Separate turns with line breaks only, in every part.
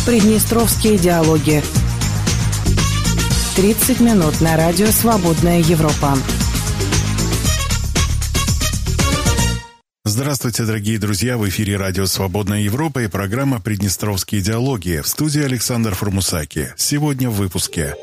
Приднестровские диалоги. 30 минут на радио «Свободная Европа».
Здравствуйте, дорогие друзья! В эфире радио «Свободная Европа» и программа «Приднестровские диалоги». В студии Александр Формусаки. Сегодня в выпуске.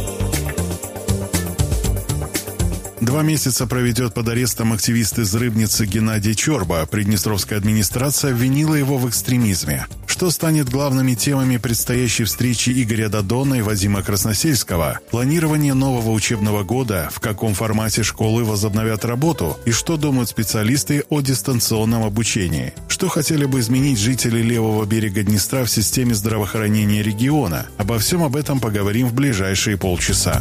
2 месяца проведет под арестом активист из Рыбницы Геннадий Чорба. Приднестровская администрация обвинила его в экстремизме. Что станет главными темами предстоящей встречи Игоря Дадона и Вадима Красносельского? Планирование нового учебного года, в каком формате школы возобновят работу и что думают специалисты о дистанционном обучении? Что хотели бы изменить жители левого берега Днестра в системе здравоохранения региона? Обо всем об этом поговорим в ближайшие полчаса.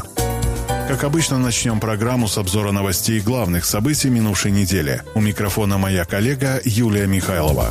Как обычно, начнем программу с обзора новостей и главных событий минувшей недели. У микрофона моя коллега Юлия Михайлова.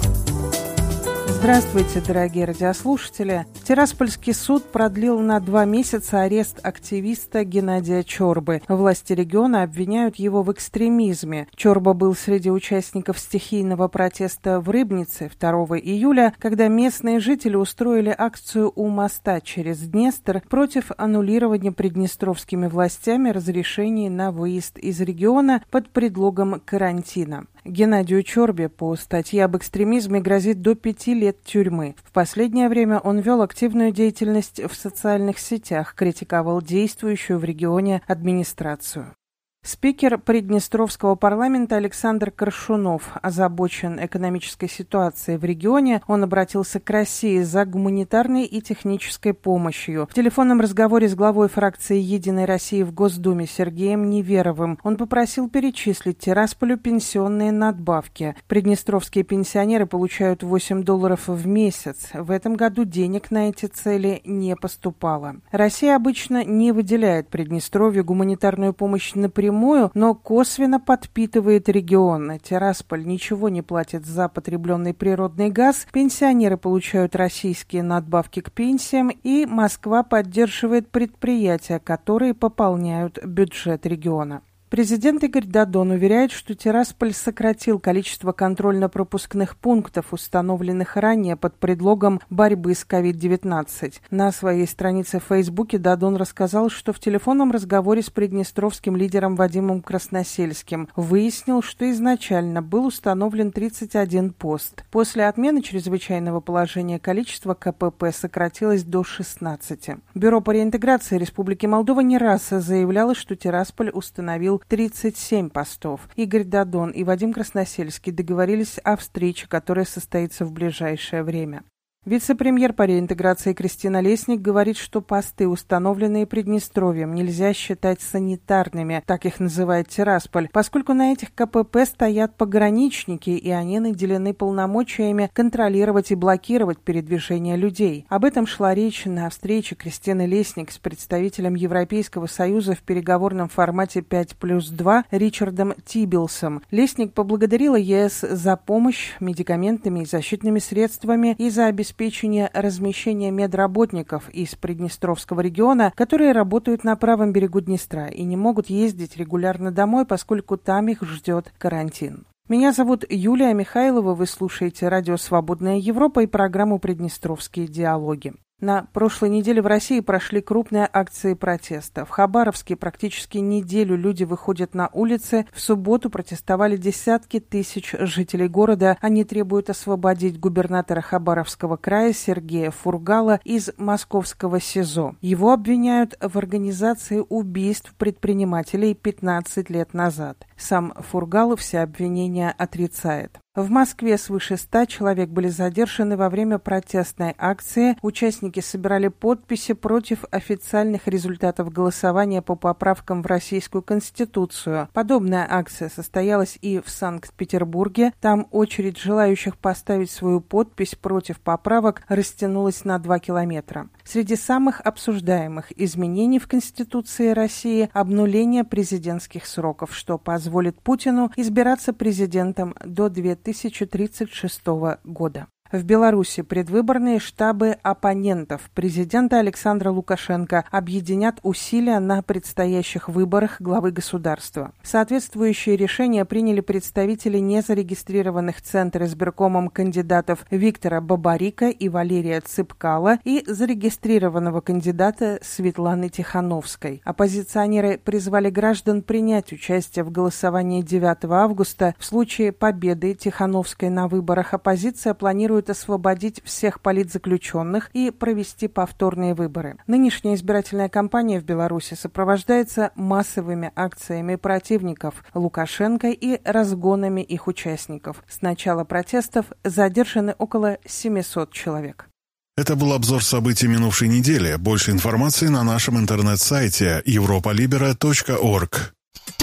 Здравствуйте, дорогие радиослушатели. Тираспольский суд продлил на 2 месяца арест активиста Геннадия Чорбы. Власти региона обвиняют его в экстремизме. Чорба был среди участников стихийного протеста в Рыбнице 2 июля, когда местные жители устроили акцию у моста через Днестр против аннулирования приднестровскими властями разрешений на выезд из региона под предлогом карантина. Геннадию Чорбе по статье об экстремизме грозит до 5 лет тюрьмы. В последнее время он вел активную деятельность в социальных сетях, критиковал действующую в регионе администрацию. Спикер Приднестровского парламента Александр Коршунов озабочен экономической ситуацией в регионе. Он обратился к России за гуманитарной и технической помощью. В телефонном разговоре с главой фракции «Единой России» в Госдуме Сергеем Неверовым он попросил перечислить Тирасполю пенсионные надбавки. Приднестровские пенсионеры получают $8 в месяц. В этом году денег на эти цели не поступало. Россия обычно не выделяет Приднестровью гуманитарную помощь напрямую, но косвенно подпитывает регион. Тирасполь ничего не платит за потребленный природный газ, пенсионеры получают российские надбавки к пенсиям, и Москва поддерживает предприятия, которые пополняют бюджет региона. Президент Игорь Дадон уверяет, что Тирасполь сократил количество контрольно-пропускных пунктов, установленных ранее под предлогом борьбы с COVID-19. На своей странице в Фейсбуке Дадон рассказал, что в телефонном разговоре с приднестровским лидером Вадимом Красносельским выяснил, что изначально был установлен 31 пост. После отмены чрезвычайного положения количество КПП сократилось до 16. Бюро по реинтеграции Республики Молдова не раз заявляло, что Тирасполь установил 37 постов. Игорь Дадон и Вадим Красносельский договорились о встрече, которая состоится в ближайшее время. Вице-премьер по реинтеграции Кристина Лесник говорит, что посты, установленные Приднестровьем, нельзя считать санитарными, так их называет Тирасполь, поскольку на этих КПП стоят пограничники, и они наделены полномочиями контролировать и блокировать передвижение людей. Об этом шла речь на встрече Кристины Лесник с представителем Европейского Союза в переговорном формате 5+2 Ричардом Тибилсом. Лесник поблагодарила ЕС за помощь медикаментами и защитными средствами и за обеспечение размещения медработников из Приднестровского региона, которые работают на правом берегу Днестра и не могут ездить регулярно домой, поскольку там их ждет карантин. Меня зовут Юлия Михайлова, вы слушаете радио «Свободная Европа» и программу «Приднестровские диалоги». На прошлой неделе в России прошли крупные акции протеста. В Хабаровске практически неделю люди выходят на улицы. В субботу протестовали десятки тысяч жителей города. Они требуют освободить губернатора Хабаровского края Сергея Фургала из московского СИЗО. Его обвиняют в организации убийств предпринимателей 15 лет назад. Сам Фургал все обвинения отрицает. В Москве свыше 100 человек были задержаны во время протестной акции. Участники собирали подписи против официальных результатов голосования по поправкам в Российскую Конституцию. Подобная акция состоялась и в Санкт-Петербурге. Там очередь желающих поставить свою подпись против поправок растянулась на 2 километра. Среди самых обсуждаемых изменений в Конституции России – обнуление президентских сроков, что позволит Путину избираться президентом до 2036 года. В Беларуси предвыборные штабы оппонентов президента Александра Лукашенко объединят усилия на предстоящих выборах главы государства. Соответствующие решения приняли представители незарегистрированных Центра избиркомом кандидатов Виктора Бабарика и Валерия Цыпкала и зарегистрированного кандидата Светланы Тихановской. Оппозиционеры призвали граждан принять участие в голосовании 9 августа. В случае победы Тихановской на выборах оппозиция планирует освободить всех политзаключенных и провести повторные выборы. Нынешняя избирательная кампания в Беларуси сопровождается массовыми акциями противников Лукашенко и разгонами их участников. С начала протестов задержаны около 700 человек.
Это был обзор событий минувшей недели. Больше информации на нашем интернет-сайте europolibera.org.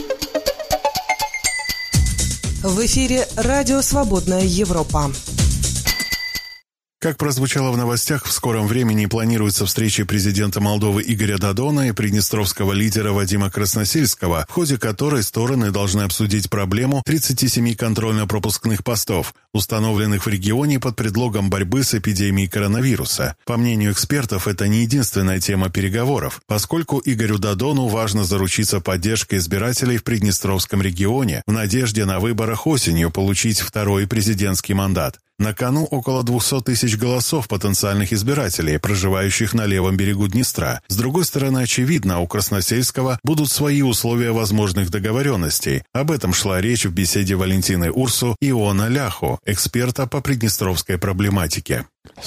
В эфире «Радио Свободная Европа».
Как прозвучало в новостях, в скором времени планируется встреча президента Молдовы Игоря Додона и приднестровского лидера Вадима Красносельского, в ходе которой стороны должны обсудить проблему 37 контрольно-пропускных постов, установленных в регионе под предлогом борьбы с эпидемией коронавируса. По мнению экспертов, это не единственная тема переговоров, поскольку Игорю Додону важно заручиться поддержкой избирателей в Приднестровском регионе в надежде на выборах осенью получить второй президентский мандат. На кону около 200 тысяч голосов потенциальных избирателей, проживающих на левом берегу Днестра. С другой стороны, очевидно, у Красносельского будут свои условия возможных договоренностей. Об этом шла речь в беседе Валентины Урсу и Иона Ляху, эксперта по приднестровской проблематике.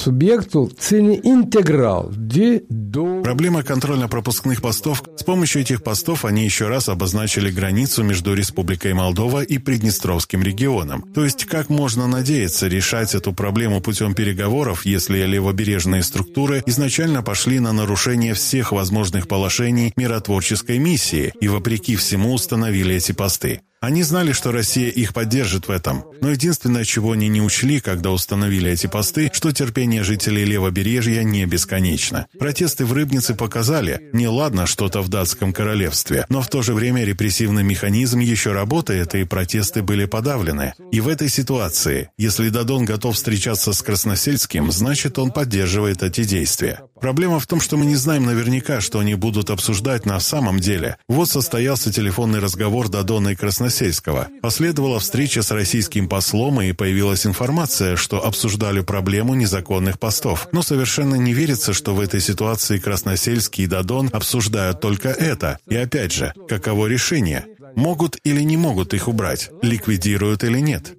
Проблема контрольно-пропускных постов. С помощью этих постов они еще раз обозначили границу между Республикой Молдова и Приднестровским регионом. То есть, как можно надеяться решать эту проблему путем переговоров, если левобережные структуры изначально пошли на нарушение всех возможных положений миротворческой миссии и, вопреки всему, установили эти посты? Они знали, что Россия их поддержит в этом. Но единственное, чего они не учли, когда установили эти посты, что терпение жителей левобережья не бесконечно. Протесты в Рыбнице показали, неладно что-то в датском королевстве, но в то же время репрессивный механизм еще работает, и протесты были подавлены. И в этой ситуации, если Додон готов встречаться с Красносельским, значит, он поддерживает эти действия. Проблема в том, что мы не знаем наверняка, что они будут обсуждать на самом деле. Вот состоялся телефонный разговор Додона и Красносельского. Последовала встреча с российским послом, и появилась информация, что обсуждали проблему незаконных постов. Но совершенно не верится, что в этой ситуации Красносельский и Додон обсуждают только это. И опять же, каково решение? Могут или не могут их убрать? Ликвидируют или нет?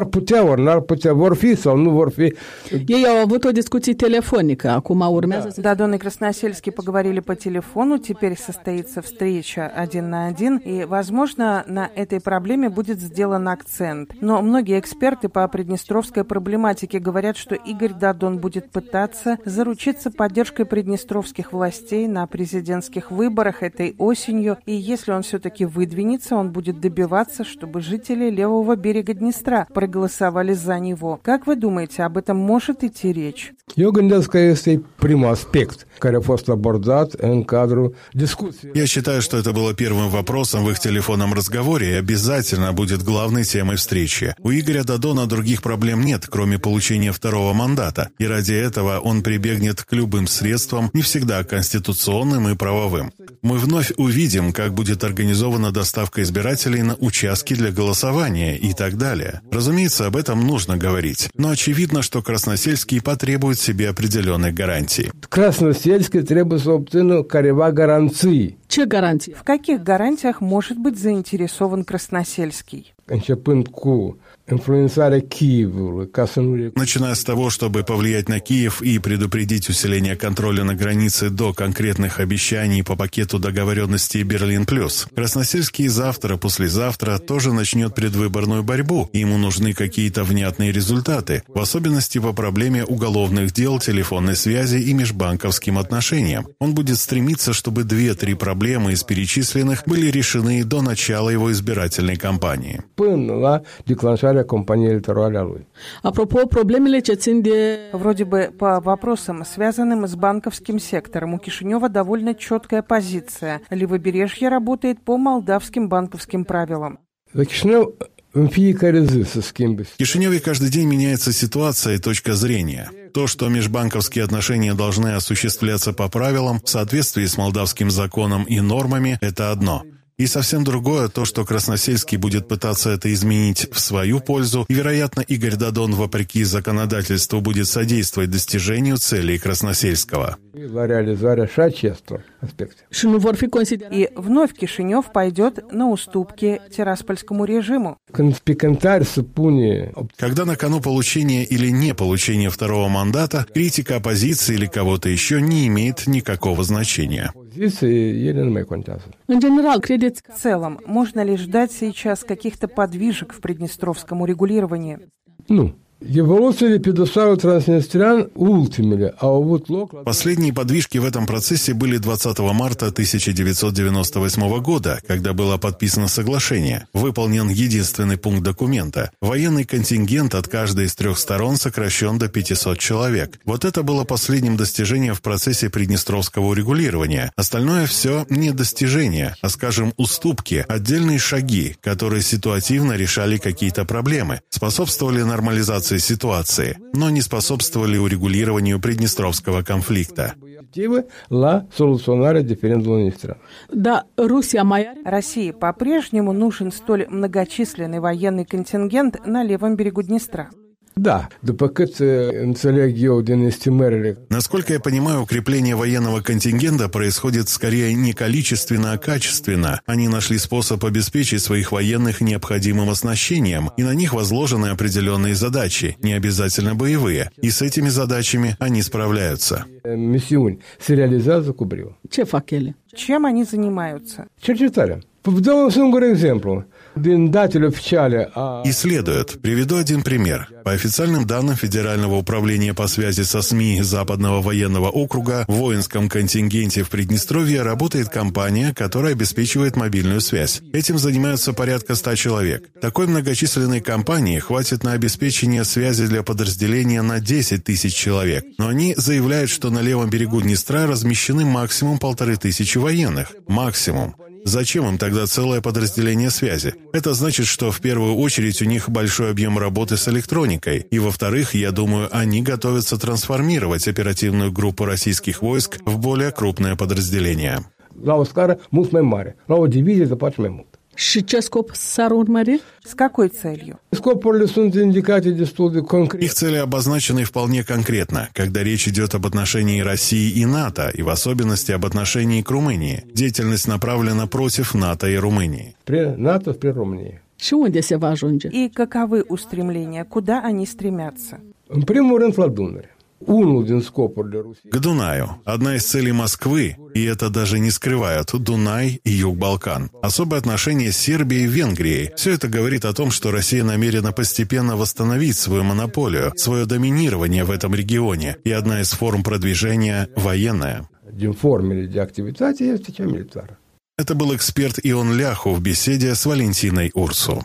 Додон и Красносельский поговорили по телефону, теперь состоится встреча 1 на 1, и, возможно, на этой проблеме будет сделан акцент. Но многие эксперты по приднестровской проблематике говорят, что Игорь Додон будет пытаться заручиться поддержкой приднестровских властей на президентских выборах этой осенью, и если он все-таки выдвинется, он будет добиваться, чтобы жители левого берега Днестра проголосовали за него. Как вы думаете, об этом может идти речь?
Я считаю, что это было первым вопросом в их телефонном разговоре и обязательно будет главной темой встречи. У Игоря Додона других проблем нет, кроме получения второго мандата, и ради этого он прибегнет к любым средствам, не всегда конституционным и правовым. Мы вновь увидим, как будет организована доставка избирателей на участки для голосования и так далее. Разумеется, об этом нужно говорить, но очевидно, что Красносельский потребует себе определенных гарантий.
Красносельский требует, собственно, гарантии.
Че гарантии? В каких гарантиях может быть заинтересован Красносельский?
Начиная с того, чтобы повлиять на Киев и предупредить усиление контроля на границе до конкретных обещаний по пакету договоренностей Берлин+. Красносельский завтра, послезавтра тоже начнет предвыборную борьбу. Ему нужны какие-то внятные результаты, в особенности по проблеме уголовных дел, телефонной связи и межбанковским отношениям. Он будет стремиться, чтобы 2-3 проблемы из перечисленных были решены до начала его избирательной кампании.
Вроде бы по вопросам, связанным с банковским сектором, у Кишинева довольно четкая позиция. Левобережье работает по молдавским банковским правилам.
В Кишиневе каждый день меняется ситуация и точка зрения. То, что межбанковские отношения должны осуществляться по правилам в соответствии с молдавским законом и нормами, это одно. И совсем другое то, что Красносельский будет пытаться это изменить в свою пользу, и, вероятно, Игорь Додон, вопреки законодательству, будет содействовать достижению целей Красносельского.
И вновь Кишинев пойдет на уступки тираспольскому режиму.
Когда на кону получение или не получение второго мандата, критика оппозиции или кого-то еще не имеет никакого значения.
В целом, можно ли ждать сейчас каких-то подвижек в приднестровском урегулировании?
Последние подвижки в этом процессе были 20 марта 1998 года, когда было подписано соглашение. Выполнен единственный пункт документа. Военный контингент от каждой из 3 сторон сокращен до 500 человек. Вот это было последним достижением в процессе приднестровского урегулирования. Остальное все не достижения, а, скажем, уступки, отдельные шаги, которые ситуативно решали какие-то проблемы, способствовали нормализации ситуации, но не способствовали урегулированию приднестровского конфликта.
России по-прежнему нужен столь многочисленный военный контингент на левом берегу Днестра.
Да,
насколько я понимаю, укрепление военного контингента происходит скорее не количественно, а качественно. Они нашли способ обеспечить своих военных необходимым оснащением, и на них возложены определенные задачи, не обязательно боевые, и с этими задачами они справляются.
Чем они занимаются?
Исследуют. Приведу один пример. По официальным данным Федерального управления по связи со СМИ Западного военного округа, в воинском контингенте в Приднестровье работает компания, которая обеспечивает мобильную связь. Этим занимаются порядка 100 человек. Такой многочисленной компании хватит на обеспечение связи для подразделения на 10 тысяч человек. Но они заявляют, что на левом берегу Днестра размещены максимум 1500 военных. Максимум. Зачем им тогда целое подразделение связи? Это значит, что в первую очередь у них большой объем работы с электроникой, и во-вторых, я думаю, они готовятся трансформировать оперативную группу российских войск в более крупное подразделение.
С какой целью?
Их цели обозначены вполне конкретно, когда речь идет об отношении России и НАТО, и в особенности об отношении к Румынии. Деятельность направлена против НАТО и Румынии.
И каковы устремления? Куда они стремятся?
К Дунаю. Одна из целей Москвы, и это даже не скрывают, Дунай и Юг-Балкан. Особое отношение с Сербией и Венгрией. Все это говорит о том, что Россия намерена постепенно восстановить свою монополию, свое доминирование в этом регионе, и одна из форм продвижения – военная. Это был эксперт Ион Ляху в беседе с Валентиной Урсу.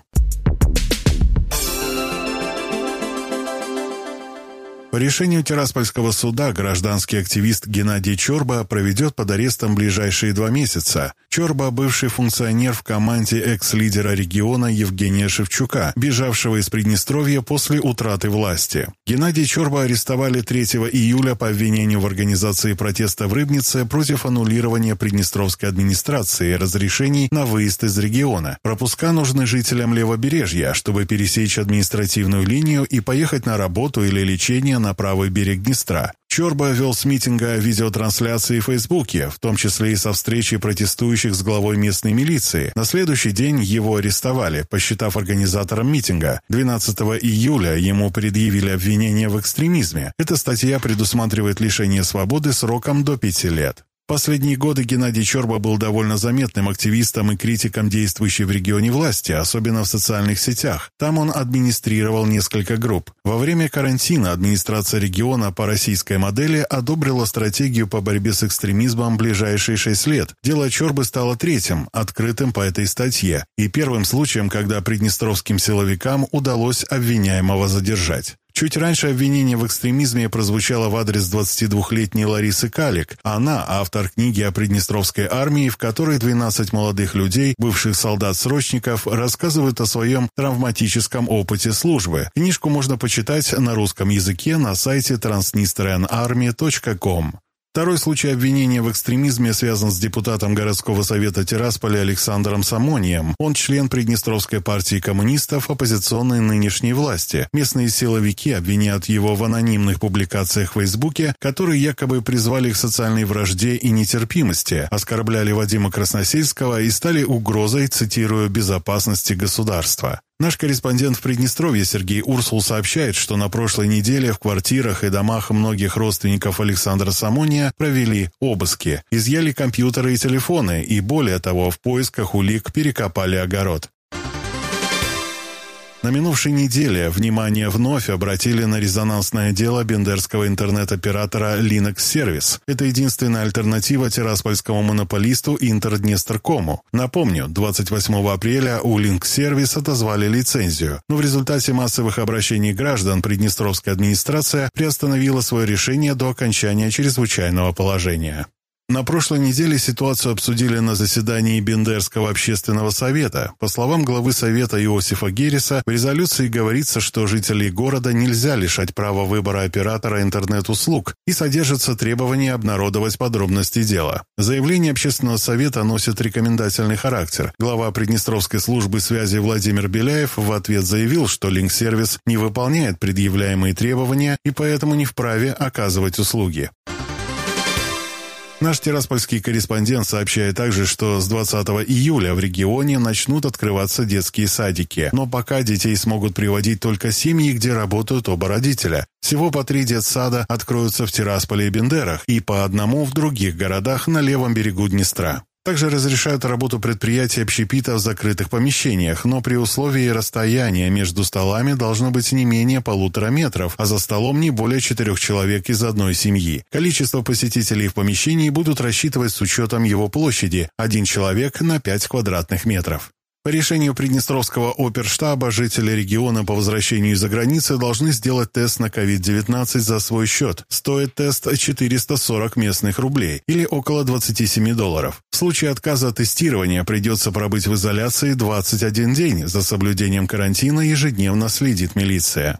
По решению Тираспольского суда гражданский активист Геннадий Чорба проведет под арестом ближайшие 2 месяца. Чорба – бывший функционер в команде экс-лидера региона Евгения Шевчука, бежавшего из Приднестровья после утраты власти. Геннадий Чорба арестовали 3 июля по обвинению в организации протеста в Рыбнице против аннулирования Приднестровской администрации разрешений на выезд из региона. Пропуска нужны жителям Левобережья, чтобы пересечь административную линию и поехать на работу или лечение на правый берег Днестра. Чорба вел с митинга видеотрансляции в Фейсбуке, в том числе и со встречи протестующих с главой местной милиции. На следующий день его арестовали, посчитав организатором митинга. 12 июля ему предъявили обвинение в экстремизме. Эта статья предусматривает лишение свободы сроком до 5 лет. В последние годы Геннадий Чорба был довольно заметным активистом и критиком действующей в регионе власти, особенно в социальных сетях. Там он администрировал несколько групп. Во время карантина администрация региона по российской модели одобрила стратегию по борьбе с экстремизмом ближайшие 6 лет. Дело Чорбы стало 3-м, открытым по этой статье, и первым случаем, когда приднестровским силовикам удалось обвиняемого задержать. Чуть раньше обвинение в экстремизме прозвучало в адрес 22-летней Ларисы Калик. Она – автор книги о Приднестровской армии, в которой 12 молодых людей, бывших солдат-срочников, рассказывают о своем травматическом опыте службы. Книжку можно почитать на русском языке на сайте transnistrianarmy.com. Второй случай обвинения в экстремизме связан с депутатом городского совета Тирасполя Александром Самонием. Он член Приднестровской партии коммунистов, оппозиционной нынешней власти. Местные силовики обвиняют его в анонимных публикациях в Фейсбуке, которые якобы призвали к социальной вражде и нетерпимости, оскорбляли Вадима Красносельского и стали угрозой, цитирую, безопасности государства. Наш корреспондент в Приднестровье Сергей Урсул сообщает, что на прошлой неделе в квартирах и домах многих родственников Александра Самония провели обыски, изъяли компьютеры и телефоны и, более того, в поисках улик перекопали огород. На минувшей неделе внимание вновь обратили на резонансное дело бендерского интернет-оператора Linux Service. Это единственная альтернатива тираспольскому монополисту Интерднестркому. Напомню, 28 апреля у Linux Service отозвали лицензию, но в результате массовых обращений граждан Приднестровская администрация приостановила свое решение до окончания чрезвычайного положения. На прошлой неделе ситуацию обсудили на заседании Бендерского общественного совета. По словам главы совета Иосифа Гереса, в резолюции говорится, что жителей города нельзя лишать права выбора оператора интернет-услуг и содержится требование обнародовать подробности дела. Заявление общественного совета носит рекомендательный характер. Глава Приднестровской службы связи Владимир Беляев в ответ заявил, что Линк-сервис не выполняет предъявляемые требования и поэтому не вправе оказывать услуги. Наш тираспольский корреспондент сообщает также, что с 20 июля в регионе начнут открываться детские садики. Но пока детей смогут приводить только семьи, где работают оба родителя. Всего по 3 детсада откроются в Тирасполе и Бендерах и по одному в других городах на левом берегу Днестра. Также разрешают работу предприятий общепита в закрытых помещениях, но при условии расстояния между столами должно быть не менее 1,5 метров, а за столом не более 4 человек из одной семьи. Количество посетителей в помещении будут рассчитывать с учетом его площади – 1 человек на 5 квадратных метров. По решению Приднестровского оперштаба жители региона по возвращению из-за границы должны сделать тест на COVID-19 за свой счет. Стоит тест 440 местных рублей или около $27. В случае отказа от тестирования придется пробыть в изоляции 21 день. За соблюдением карантина ежедневно следит милиция.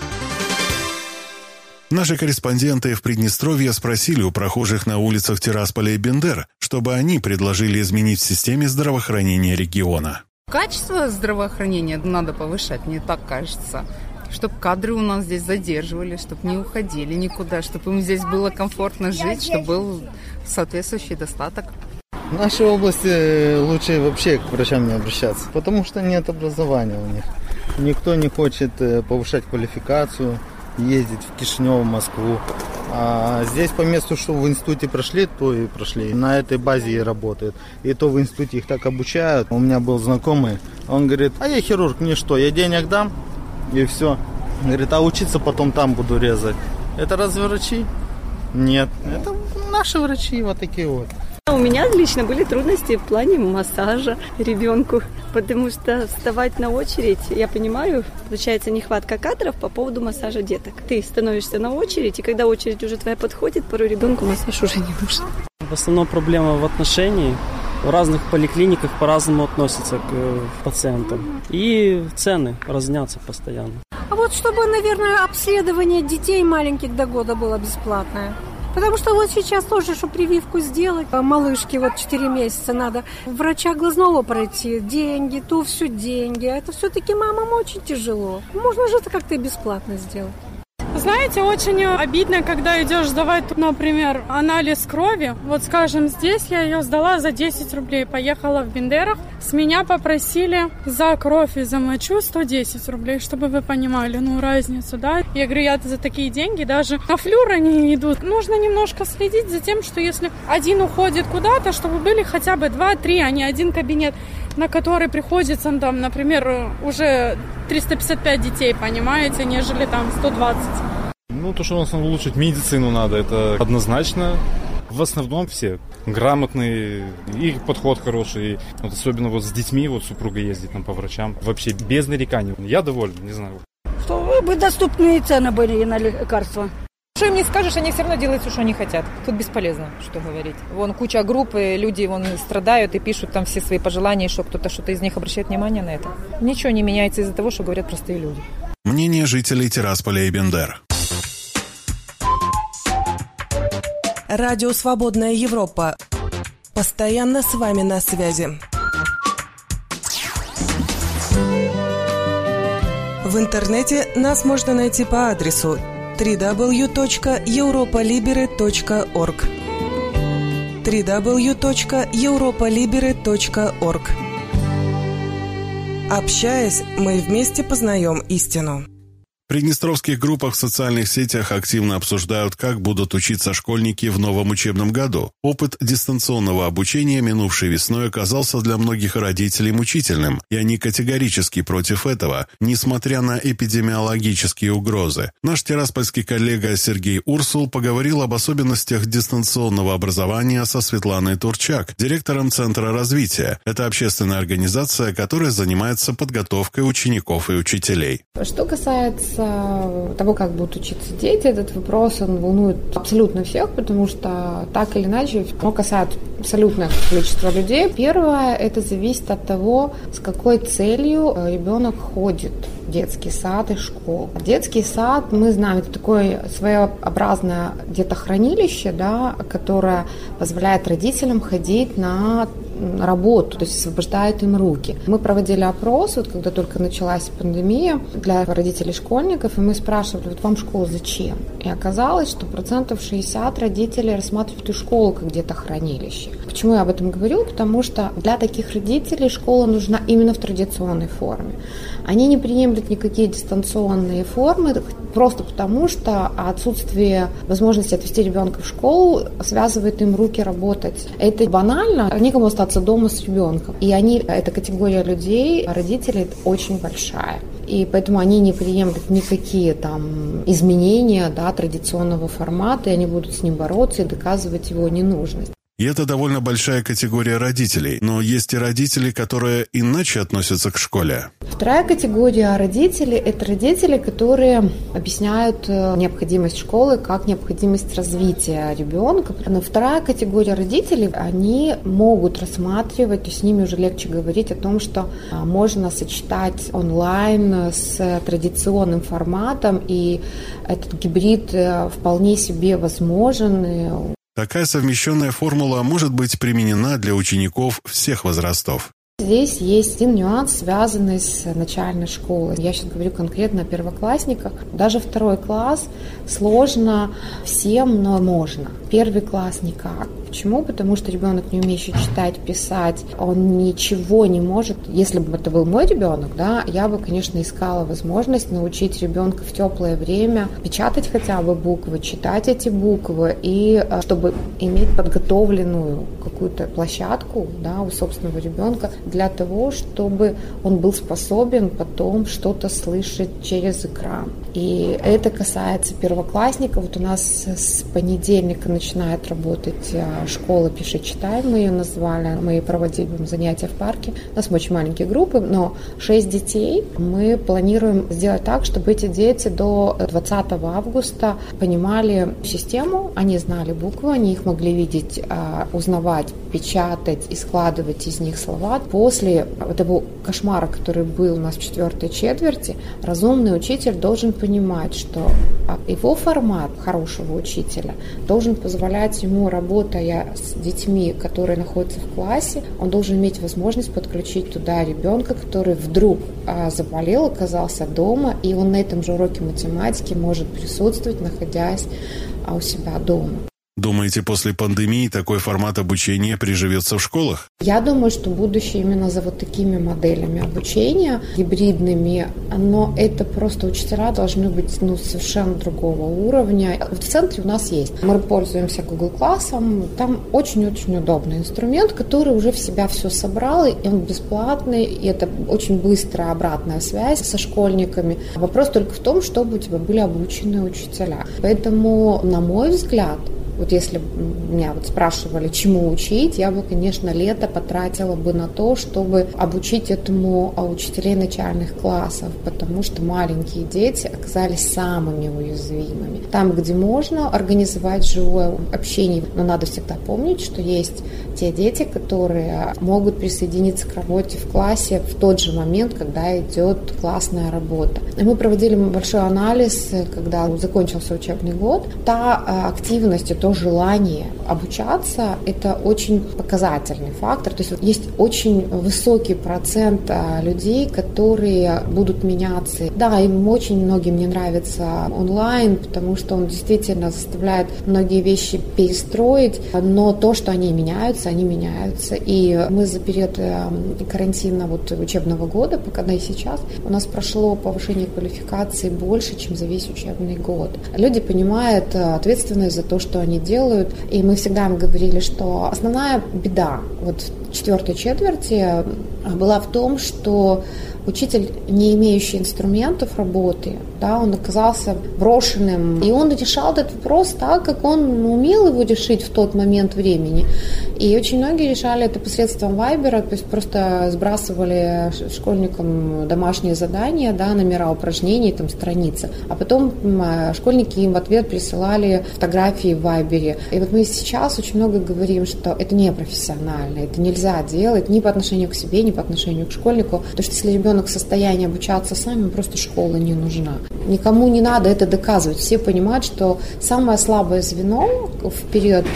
Наши корреспонденты в Приднестровье спросили у прохожих на улицах Тирасполя и Бендер, чтобы они предложили изменить в системе здравоохранения региона.
Качество здравоохранения надо повышать, мне так кажется. Чтобы кадры у нас здесь задерживали, чтобы не уходили никуда, чтобы им здесь было комфортно жить, чтобы был соответствующий достаток.
В нашей области лучше вообще к врачам не обращаться, потому что нет образования у них. Никто не хочет повышать квалификацию, ездить в Кишинев, в Москву. А здесь по месту, что в институте прошли, то и прошли. На этой базе и работают. И то в институте их так обучают. У меня был знакомый, он говорит, а я хирург, мне что, я денег дам и все. Говорит, а учиться потом там буду резать. Это разве врачи? Нет, это наши врачи вот такие вот.
У меня лично были трудности в плане массажа ребенку, потому что вставать на очередь, я понимаю, получается нехватка кадров по поводу массажа деток. Ты становишься на очередь, и когда очередь уже твоя подходит, порой ребенку массаж уже не нужен.
В основном проблема в отношении. В разных поликлиниках по-разному относятся к пациентам. И цены разнятся постоянно.
А вот чтобы, наверное, обследование детей маленьких до года было бесплатное. Потому что вот сейчас тоже, чтобы прививку сделать, малышке вот 4 месяца надо врача глазного пройти, деньги, то все деньги. А это все-таки мамам очень тяжело. Можно же это как-то и бесплатно сделать.
Знаете, очень обидно, когда идешь сдавать, например, анализ крови. Вот, скажем, здесь я ее сдала за 10 рублей. Поехала в Бендерах. С меня попросили за кровь и за мочу 110 рублей, чтобы вы понимали, разницу, да. Я говорю, я за такие деньги даже на флюоры не идут. Нужно немножко следить за тем, что если один уходит куда-то, чтобы были хотя бы 2-3, а не один кабинет, на который приходится, там, например, уже 355 детей, понимаете, нежели там 120.
То, что у нас улучшить медицину надо, это однозначно. В основном все грамотные, их подход хороший. Вот особенно вот с детьми, вот супруга ездит по врачам. Вообще без нареканий. Я доволен, не знаю.
Что Чтобы доступные цены были на лекарства.
Что им не скажешь, они все равно делают все, что они хотят. Тут бесполезно, что говорить. Вон куча групп, люди страдают и пишут там все свои пожелания, что кто-то что-то из них обращает внимание на это. Ничего не меняется из-за того, что говорят простые люди.
Мнение жителей Тирасполя и Бендер.
Радио «Свободная Европа». Постоянно с вами на связи. В интернете нас можно найти по адресу www.europolibere.org www.europolibere.org. Общаясь, мы вместе познаем истину.
В приднестровских группах в социальных сетях активно обсуждают, как будут учиться школьники в новом учебном году. Опыт дистанционного обучения минувшей весной оказался для многих родителей мучительным, и они категорически против этого, несмотря на эпидемиологические угрозы. Наш тираспольский коллега Сергей Урсул поговорил об особенностях дистанционного образования со Светланой Турчак, директором Центра развития. Это общественная организация, которая занимается подготовкой учеников и учителей.
Что касается того, как будут учиться дети, этот вопрос, он волнует абсолютно всех, потому что так или иначе он касается абсолютное количество людей. Первое, это зависит от того, с какой целью ребенок ходит в детский сад и школу. Детский сад, мы знаем, это такое своеобразное детохранилище, да, которое позволяет родителям ходить на работу, то есть освобождает им руки. Мы проводили опрос, вот когда только началась пандемия, для родителей школьников, и мы спрашивали, вот вам школа зачем? И оказалось, что 60% родителей рассматривают и школу как детохранилище. Почему я об этом говорю? Потому что для таких родителей школа нужна именно в традиционной форме. Они не приемлют никакие дистанционные формы, просто потому что отсутствие возможности отвезти ребенка в школу связывает им руки работать. Это банально, некому остаться дома с ребенком. И эта категория людей, родителей, очень большая. И поэтому они не приемлют никакие там изменения, да, традиционного формата, и они будут с ним бороться и доказывать его ненужность.
И это довольно большая категория родителей, но есть и родители, которые иначе относятся к школе.
Вторая категория родителей – это родители, которые объясняют необходимость школы как необходимость развития ребенка. Но вторая категория родителей, они могут рассматривать, то есть с ними уже легче говорить о том, что можно сочетать онлайн с традиционным форматом, и этот гибрид вполне себе возможен.
Такая совмещенная формула может быть применена для учеников всех возрастов.
Здесь есть один нюанс, связанный с начальной школой. Я сейчас говорю конкретно о первоклассниках. Даже 2 класс сложно всем, но можно. 1 класс никак. Почему? Потому что ребенок, не умеющий читать, писать, он ничего не может. Если бы это был мой ребенок, да, я бы, конечно, искала возможность научить ребенка в теплое время печатать хотя бы буквы, читать эти буквы, и чтобы иметь подготовленную какую-то площадку, да, у собственного ребенка для того, чтобы он был способен потом что-то слышать через экран. И это касается первоклассников. Вот у нас с понедельника начинает работать школа «Пиши, читай», мы ее назвали. Мы проводим занятия в парке. У нас очень маленькие группы, но 6 детей. Мы планируем сделать так, чтобы эти дети до 20 августа понимали систему, они знали буквы, они их могли видеть, узнавать, печатать и складывать из них слова. После этого кошмара, который был у нас в 4 четверти, разумный учитель должен понимать, что его формат хорошего учителя должен позволять ему, работая с детьми, которые находятся в классе, он должен иметь возможность подключить туда ребенка, который вдруг заболел, оказался дома, и он на этом же уроке математики может присутствовать, находясь у себя дома.
Думаете, после пандемии такой формат обучения приживется в школах?
Я думаю, что будущее именно за вот такими моделями обучения, гибридными, но это просто учителя должны быть совершенно другого уровня. В центре у нас есть. Мы пользуемся Google классом, там очень-очень удобный инструмент, который уже в себя все собрал, и он бесплатный, и это очень быстрая обратная связь со школьниками. Вопрос только в том, чтобы у тебя были обученные учителя. Поэтому, на мой взгляд, Вот если меня вот спрашивали, чему учить, я бы, конечно, лето потратила бы на то, чтобы обучить этому учителей начальных классов, потому что маленькие дети оказались самыми уязвимыми. Там, где можно организовать живое общение, но надо всегда помнить, что есть те дети, которые могут присоединиться к работе в классе в тот же момент, когда идет классная работа. И мы проводили большой анализ, когда закончился учебный год. Та активность, то желание обучаться – это очень показательный фактор. То есть есть очень высокий процент людей, которые будут меняться. Да, им очень многим не нравится онлайн, потому что он действительно заставляет многие вещи перестроить, но то, что они меняются, они меняются. И мы за период карантина учебного года, пока и сейчас, у нас прошло повышение квалификации больше, чем за весь учебный год. Люди понимают ответственность за то, что они делают, и мы всегда им говорили, что основная беда в четвертой четверти была в том, что учитель, не имеющий инструментов работы, он оказался брошенным, и он решал этот вопрос так, как он умел его решить в тот момент времени. И очень многие решали это посредством Вайбера, то есть просто сбрасывали школьникам домашние задания, номера упражнений, страницы, а потом школьники им в ответ присылали фотографии в Вайбере. И вот мы сейчас очень много говорим, что это не профессионально, это нельзя делать ни по отношению к себе, ни по отношению к школьнику, потому что если ребенок в состоянии обучаться сам, ему просто школа не нужна. Никому не надо это доказывать. Все понимают, что самое слабое звено в период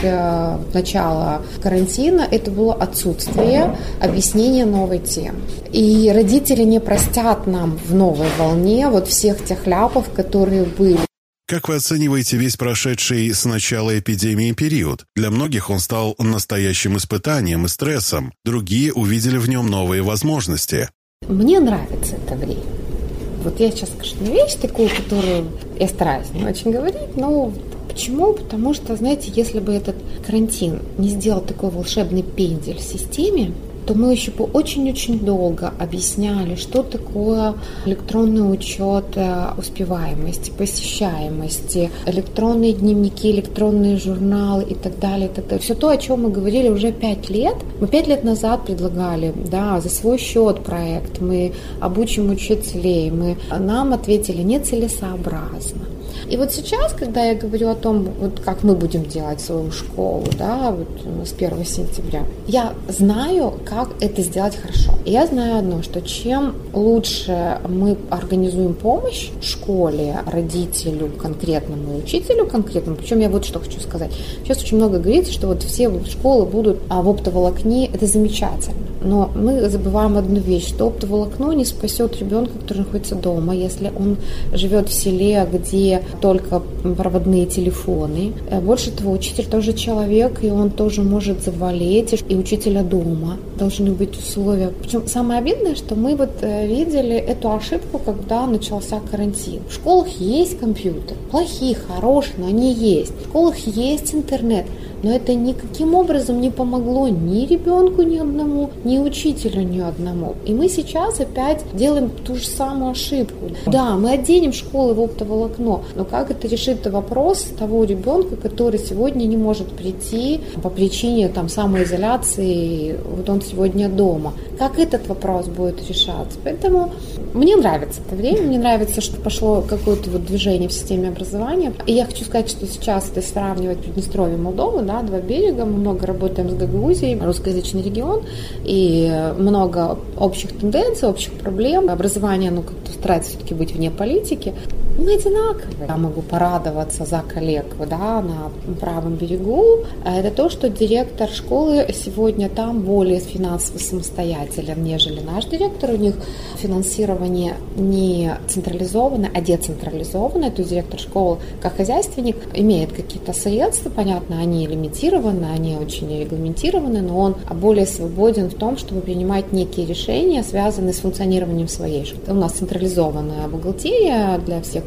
начала карантина – это было отсутствие объяснения новой темы. И родители не простят нам в новой волне всех тех ляпов, которые были.
Как вы оцениваете весь прошедший с начала эпидемии период? Для многих он стал настоящим испытанием и стрессом. Другие увидели в нем новые возможности.
Мне нравится это время. Я сейчас скажу вещь такую, которую я стараюсь не очень говорить, но почему? Потому что, знаете, если бы этот карантин не сделал такой волшебный пендель в системе, то мы еще бы очень-очень долго объясняли, что такое электронный учет успеваемости, посещаемости, электронные дневники, электронные журналы и так далее, и так далее. Все то, о чем мы говорили уже 5 лет. Мы 5 лет назад предлагали, за свой счет проект, мы обучим учителей, нам ответили нецелесообразно. И сейчас, когда я говорю о том, как мы будем делать свою школу, с 1 сентября, я знаю, как это сделать хорошо. И я знаю одно, что чем лучше мы организуем помощь школе, родителю конкретному, учителю конкретному, причем я что хочу сказать. Сейчас очень много говорится, что все школы будут в оптоволокне, это замечательно. Но мы забываем одну вещь, что оптоволокно не спасет ребенка, который находится дома, если он живет в селе, где только проводные телефоны. Больше того, учитель тоже человек, и он тоже может заболеть. И учителя дома должны быть условия. Причем самое обидное, что мы видели эту ошибку, когда начался карантин. В школах есть компьютер. Плохие, хорошие, но они есть. В школах есть интернет. Но это никаким образом не помогло ни ребенку ни одному, ни учителю ни одному. И мы сейчас опять делаем ту же самую ошибку. Да, мы оденем школы в оптоволокно, но как это решит вопрос того ребенка, который сегодня не может прийти по причине самоизоляции, он сегодня дома? Как этот вопрос будет решаться? Поэтому мне нравится это время, мне нравится, что пошло какое-то движение в системе образования. И я хочу сказать, что сейчас, если сравнивать Приднестровье и Молдову, 2 берега, мы много работаем с Гагаузией, русскоязычный регион, и много общих тенденций, общих проблем. Образование, как-то старается все-таки быть вне политики. Мы одинаковые. Я могу порадоваться за коллег, на правом берегу. Это то, что директор школы сегодня там более финансово самостоятелен, нежели наш директор. У них финансирование не централизованное, а децентрализованное. То есть директор школы, как хозяйственник, имеет какие-то средства, понятно, они лимитированы, они очень регламентированы, но он более свободен в том, чтобы принимать некие решения, связанные с функционированием своей школы. У нас централизованная бухгалтерия для всех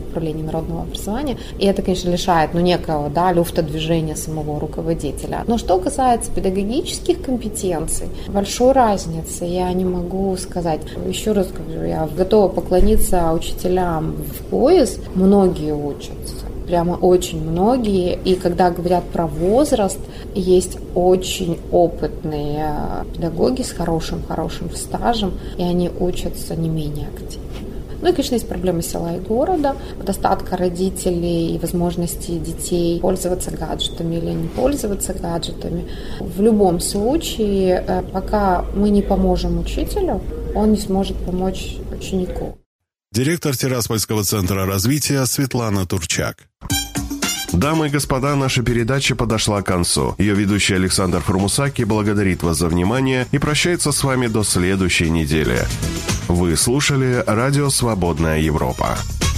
управления народного образования. И это, конечно, лишает некого люфта движения самого руководителя. Но что касается педагогических компетенций, большой разницы я не могу сказать. Еще раз говорю, я готова поклониться учителям в пояс. Многие учатся. Прямо очень многие. И когда говорят про возраст, есть очень опытные педагоги с хорошим стажем, и они учатся не менее активно. Ну и, конечно, есть проблемы села и города, достатка родителей и возможности детей пользоваться гаджетами или не пользоваться гаджетами. В любом случае, пока мы не поможем учителю, он не сможет помочь ученику.
Директор Тираспольского центра развития Светлана Турчак.
Дамы и господа, наша передача подошла к концу. Ее ведущий Александр Формусаки благодарит вас за внимание и прощается с вами до следующей недели. Вы слушали Радио «Свободная Европа».